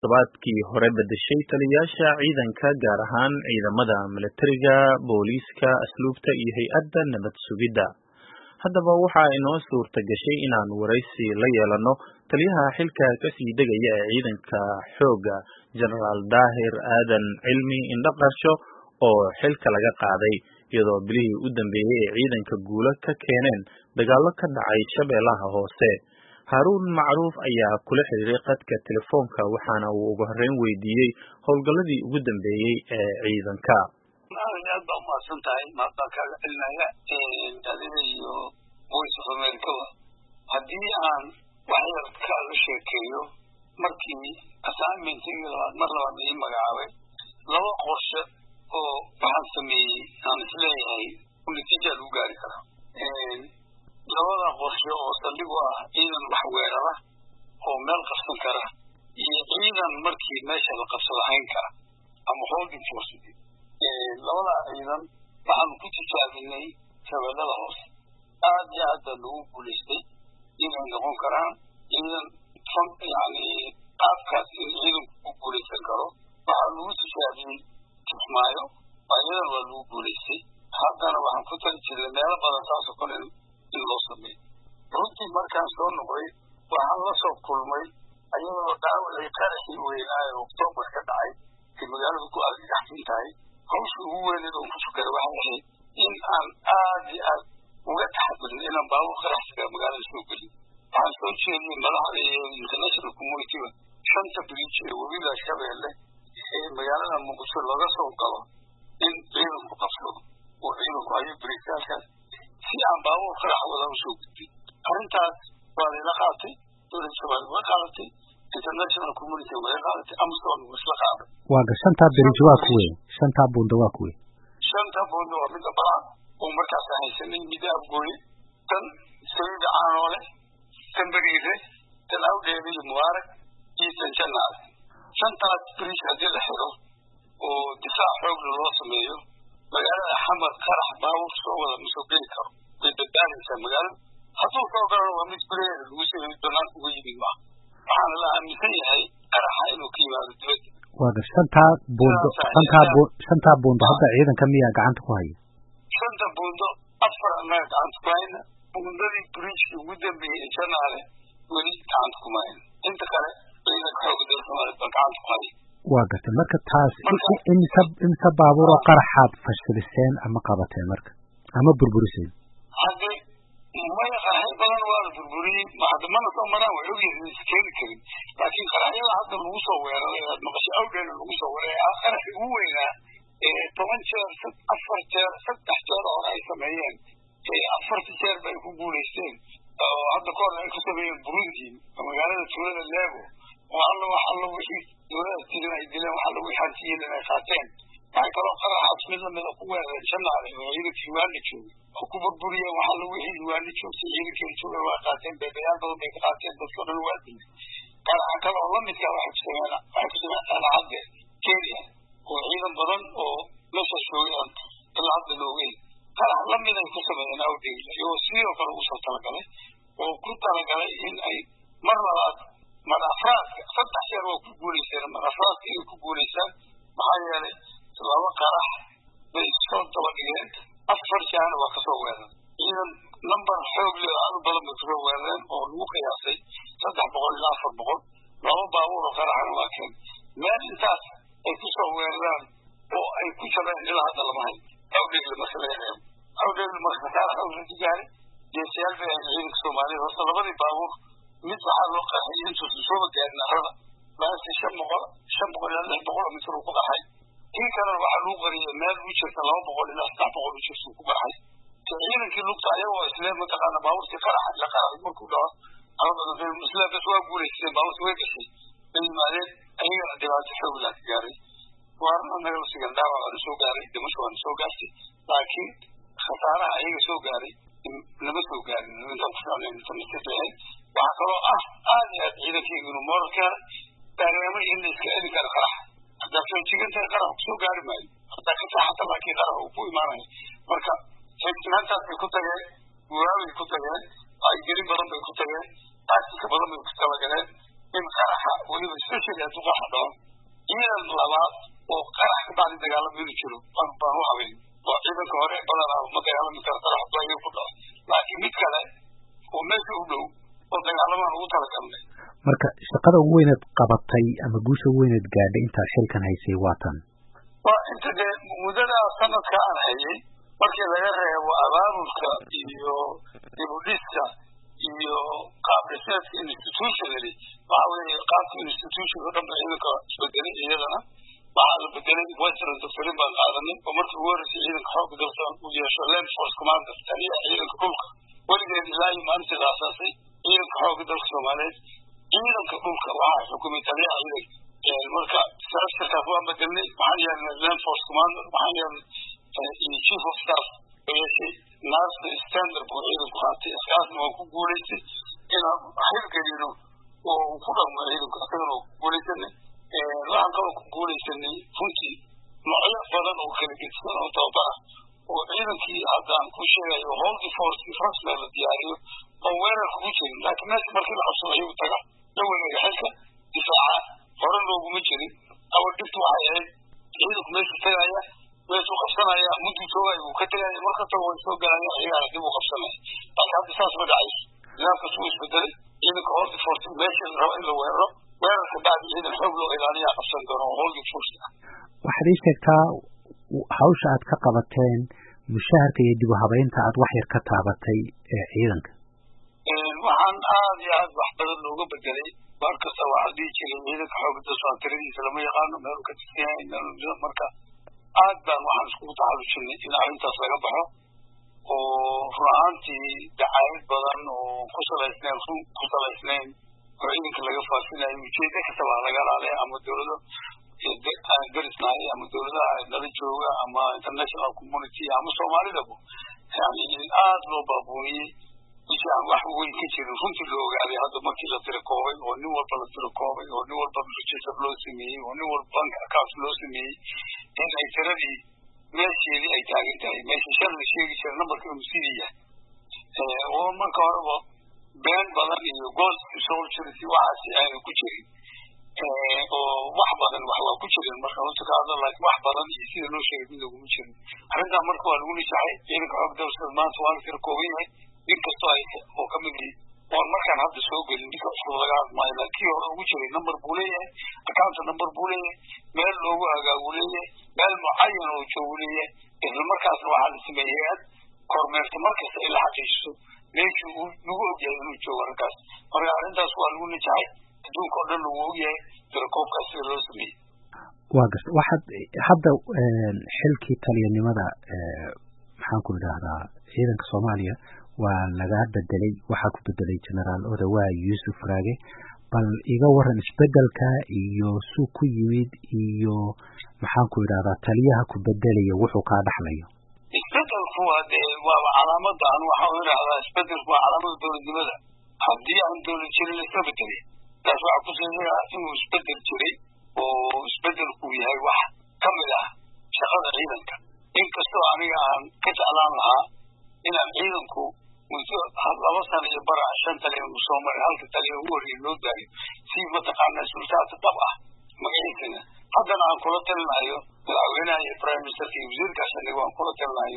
Toddobaadkii hore beddeshay taliyayaasha ciidanka gaar ahaan ciidamada milatariga, booliiska, asluubta iyo hay-adda nabad sugidda. Haddaba waxa inoo suurta gashay inaan waraysi la yeelano taliyaha xilka ka sii degaya ee ciidanka xoogga Generaal Daahir Aadan Cilmi Indho-Qarsho oo xilka laga qaaday iyadoo bilihii u dambeeyay ee ciidanka guulo ka keeneen dagaallo ka dhacay Shabeellaha Hoose. Haruun Macruuf ayaa kula xiriiray khadka telefoonka waxaana uu ugu horreyn weydiiyey howlgalladii ugu dambeeyay ee ciidanka. aad baa umahadsan tahay maanta kaaga celinaya adiga iyo Voice of America haddii aan waxyar kaaga sheekeeyo markii assignment-iga mar labaad ii magacaabay laba qorshe oo waxaan sameeyey aan isleeyahay natiija lagu gaari karo labada qorshe oo saldhig u ah ciidan wax weerara oo meel qabsan kara iyo ciidan markii meesha la qabsado hayn kara ama holding force labada ciidan waxaan ku tijaabinay Shabeellaha Hoose aad iyo aad baa lagu guulaystay inay noqon karaan ciidan yani qaabkaas in ciidanku ku guulaysan karo waxaa lagu tijaabiyey Kismaayo ayadan waa lagu guulaystay haddana waxaan ku tali jirnay meelo badan saasoo kale in loo sameeyo runtii markaan soo noqday waxaan la soo kulmay ayadoo dhaawacii qaraxii weynaayo Oktoobar ka dhacay ee magaaladu ku argagaxsan tahay hawsha ugu weyneed oo ku fukaray waxay ahayd in aan aad iyo aad uga taxadirin inaan baabuur qaraxsiga magaalada soo gelin waxaan soo jeediyey madaxda iyo international community-ga shanta bridge ee webiga Shabeelle ee magaalada Muqdisho laga soo galo in ciidanku qabsado oo ciidanku hayo bridge-yaalkaas si aan baabuur qarax wada u soo gudbin arrintaas waa la qaatay dowladda Soomaaliya waa qaadatay international community waa qaadatay Amazon waa qaadatay waa shanta bridge waa kuwe shanta buundo waa kuwe shanta buundo waa mid badan oo markaas haysanay midab gooy tan Saciid Caanoole tan Bariire tan Awdeed iyo Mubarak iyo tan Jannat shantaas bridge hadii la xiro oo difaac xoog loo sameeyo magaalada Xamar qarax baabuur soo wada musuqin karo way badbaadaysaa magaalada hadduu soo galo waa mid kuleeyahay lagu sameeyo banaanka ugu yimid ma waxaana la aaminsan yahay qaraxa inuu ka yimaado dibadda waa shanta buundo hadda ciidanka miyaa gacanta ku haya shanta buundo afar annaga gacanta ku hayna buundadii bridge ugu dambeeyey Janaale weli gacanta kuma hayna inta kale ciidanka xoogga dalka Soomaaliya baa gacanta ku haya waa gartay marka taas inta baabuur oo qaraxaad fashiliseen ama qabateen marka ama burburiseen haddii maya qaraxyo badan waa la burburiyey mana soo maraan way ogyihiin is keeni karin laakiin qaraxyada hadda lagu soo weeraray maqasho Awdeed lagu soo weeraray qarax ugu weynaa 10 jeer 4 jeer 3 jeer oo ay sameeyeen 4 jeer bay ku guulaysteen oo hadda koor ay ku sameeyeen Burundi magaalada tuulada Lebo والله وحيد دولة تجينا يدلنا وحلا ويحاتين لنا خاتين كانوا قرحات من لما القوة جمع وعيرك في والدشو حكومة برية وحلا وحيد والدشو سيرك يشوف واقعتين ببيان بدو بيقعتين بصور الوالد كان والله مثل واحد سمعنا على عبد كيريا وعيدا بدن ونفس شوية العبد الوغي قال لم يدن كسب أنا أودي يوسير وقالوا وصل تلقى وكنت على إن أي مرة من أفراد فتح شيء وكبوليسان من أفراد إيه كبوليسان معايا لو قرح بالصوت طبقين أفر شان وكسوّرن إذا نمبر حوج لأنه بلد كسوّرن أو المقياسي فتح بقول لا أفر بقول لو باور قرح لكن ما الناس كسوّرن أو أي كسبان إلى هذا المحل أو ليك المسألة أو ليك المسألة أو التجاري يسير في العين الصومالي وصل بدي باور مثل هذا الوقت ينتو سوى كأن هذا بس شمبقول الله بقول مثل وقت حي إن كان الواحد لوقري ما بيشوف كلام بقول الله بقول بيشوف وقت حي كأنه كل وقت عليه وإسلام متقنا باور تقرأ حد لقرأ المركو ده أنا في المسلم بس وأقول إسلام باور سوى كشي من مالك أي دراسة حول الجاري وأنا ما يوصل عندها على سوق جاري ده مش وان سوق جاري لكن خسارة أي سوق جاري لما سوق جاري من تفصيل من تمسكه وعقلوا هذه إذا في إنه مركا ترى إن الكائن كان قرح هذا في شيء كان قرح سو قارب ماي هذا كذا حتى ما كي قرح وبوي ما ماي مركا فكرة في كتير وراوي كتير أي جريم بدن في كتير تاسك بدن في كتير in qaraxa weliba especially hadduu qaraxa dhaco ciidan labaad oo qarax ka bacdi dagaalama inuu jiro baan u habeyn oo ciidanka hore badanaa ma dagaalami kara qarax baayo ku dhaco laakiin mid kale oo meesha u dhow oo dagaalamaan ugu talagalnay marka shaqada ugu weyneed qabatay ama guusha ugu weyneed gaadhay intaad xilkan haysay waa tan waa inta dee muddada sanadka aan hayay markii laga reebo abaabulka iyo dibudhiska iyo qaab dhismeedka institutionally waxa weeye qaabka institutionka o dhan ba ciidanka isbedelay iyadana waxaa la bedelay western doctorin baan qaadanay oo markii ugu horreysay ciidanka xoogga dalka uu yeesho land force commander taliya ciidanka dhulka weligeed ilaa iyo maalintii la asaasay ciidanka xoogga dalka soomaaliyeed ciidanka dhulka waxaa xukumay taliyaha ciidanka marka structurekaas waan bedelnay waxaan yeelnay land force commander waxaan yeelnay chief of staff yeeshay naasta standard buu ciidanku qaatay askaasna waan ku guulaystay inaan xilgelino oo ku dhaqmo ciidanku asagana oo ku guulaysanay waxaan kaloo ku guulaysanay runtii noocyo badan oo kala gedsan oo tababara oo ciidankii haddaan ku sheegayo holdi force rasmi la diyaariyo oo weerarka ku jirin laakiin meesha markii la qabsado ayagu taga la wareega xilka difaaca hore looguma jirin awal dhibtu waxay ahayd ciidanku meesha tagaya meeshuu qabsanaya mudduu joogaya wuu ka tegaya markastaba way soo galaya ayagaa dib u qabsanaya laakiin hadda saas ma dhacayso nidaamkaas wuu isbedelay ciidanka holdi force meesha la rabo in la weeraro weerarka bacdi ciidan xoog loo ilaaliyaa qabsan doona oo holdi force ah waxaad ii sheegtaa hawsha aad ka qabateen mushaharka iyo dib u habeynta aad wax yar ka taabatay ee ciidanka waxaan aad iyo aad wax badan looga bedelay mar kasta waxaa dhihi jiray ciidanka xoogga dalka tiradiisa lama yaqaano meeluu ka tirsan yahay marka aad baan waxaan iskugu taxalujinay in arrintaas laga baxo oo run ahaantii dacaayad badan oo ku salaysnayn run ku salaysnayn oo ciidanka laga faafinayo ujeeda kastaba laga laale ama dowlado aan garisnahay ama dowladaha nala jooga ama international community ama soomaalidaba yani aad loo baabuuniyey wixii aan wax weyn ka jirin runtii loo ogaaday hadda markii la tirakoobay oo nin walba la tirakoobay oo nin walba register loo sameeyey oo nin walba bank account loo sameeyey in ay tiradii meesheedii ay taagan tahay meesha shan la sheegi jira numberka inuu sidii yahay oo marka horeba been badan iyo ghost soldiers waxaasi ayna ku jirin oo wax badan wax waa ku jirin marka runta ka hadla laakiin wax badan iyo sida loo sheegay mid laguma jirin arrintaa marka waa lagu nisaxay ciidanka xoogga dalka maanta waa la tirakooban yahay nin kastoo ay oo ka mid yihi oon markaan hadda soo gelin ninka cusub laga hadmaayo laakiin hore ugu jiray number buu leeyahay account number buu leeyahay meel loogu hagaagu leeyahay meel mucayan oo joogu leeyahay isla markaasna waxaa la sameeyey aad kormeerta markasta in la xaqiijiso meeshii uu lagu ogyahay inuu joogo arrinkaas marka arrintaas waa lagu nijaxay adduunka oo dhan lagu ogyahay tirakoobkaas sida loo sameeyey waa garta waxaad hadda xilkii taliyanimada maxaan ku idhaahdaa ciidanka soomaaliya waa laga bedelay waxaa ku bedelay generaal odawa yuusuf raage bal iga waran isbedelka iyo suu ku yimid iyo maxaan ku idhahdaa taliyaha ku bedelaya wuxuu kaa dhaxlayo isbedelku waa dee waaba calaamada an waxaa u idhahdaa isbedelku waa calaamada dowladnimada haddii aan dowlad jirin laisma bedelay taas waxaa ku sheegaa inuu isbedel jiray oo isbedelku yahay wax ka mid ah shaqada ciidanka inkastoo aniga aan ka jeclaan lahaa inaan ciidanku muddo 2 sano iyo bara 5 taliya uu soo maray halka taliya ugu horreeyay loo daayo si mataqaanaa sultaata dhab ah magaciisana haddana aan kula talinayo madaxweynaha iyo prime ministerka iyo wasiirkaas aniga waan kula talinayo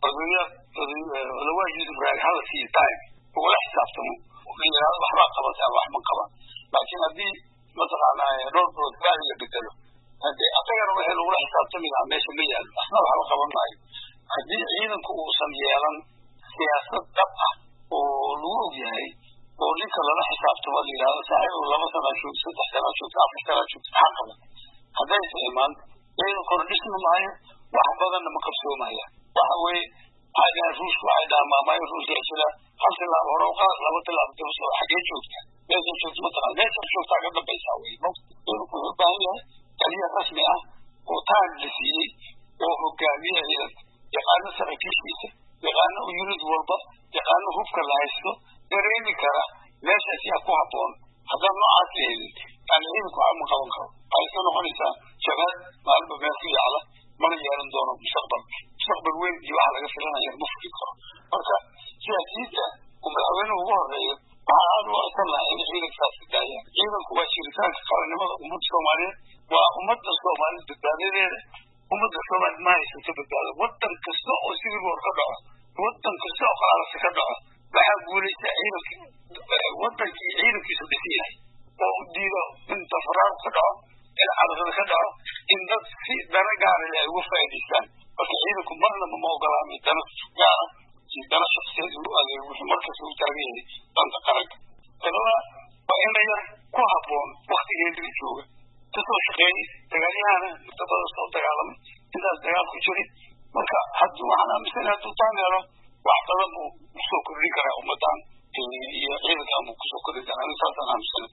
odawa yuusuf raage hala siiyo time ugula xisaabtamo waxbaa qabataa wax ma qaban laakiin haddii mataqaanaa dhowr bilood gaari la bedelo haddii asagana waxay lagula xisaabtami lahaa meesha ma yaalo asna waxba qaban maayo haddii ciidanku uusan yeelan siyaasad dhab ah oo lagu ogyahay oo ninka lala xisaabtamo la yidhahdo saaxiib 2 sana joogto 3 sana joogto 4 sana joogto maxaa qaban haddaysa imaan ciidankuna dhisma maayo wax badanna ma qabsoomaya waxa weeye waxay ruushku waxay dhahaan maamaayo ruushka jira 1 tilaabo hore u qaad 2 tilaabo daba soo xagee joogta meesha joogto mataqaan meesha joogtaa ka dambaysaa wey ciidanku wuxuu u baahan yahay taliya rasmi ah oo time la siiyey oo hogaamiya ciidanka yaqaano saraakiishiisa yaqaano unit walba yaqaano hubka la haysto dareemi kara meeshaas yaa ku habboon haddaan noocaas la helin yani ciidanku waxba ma qaban karo waxay iska noqonaysaa shabaab maalinba meel ku yaala mana yeelan doono mustaqbal weyn iyo waxa laga filanaya ma fuli karo marka siyaasiyiinta uu madaxweynuhu ugu horeeyo waxaa aad u arsan lahaa in ciidankaas ka daayaan ciidanku waa وأمد الصومال بالدليل أمد الصومال ما يسوي بالدليل وطن كسوء وسير ورقة وطن كسوء على سكرة بحقول عينك وطن عينك يسدسيه وديله أنت فرار كذا العرض كذا إن في درجة على الوفاء الإنسان وعينكم مرة ما موقعها من درس سجارة في درس شخصي وفي مركز وتربيه تنتقلك كذا وإن كوهبون وقت يدري شوه تصور شقي تقاليانا تبغى صوت تقالم إذا تقال كشري مركا حتى وأنا مثلا تطاني له واحترموا سكر رجال أمتان في عيلة أمك سكر رجال أنا صارت أنا مثلا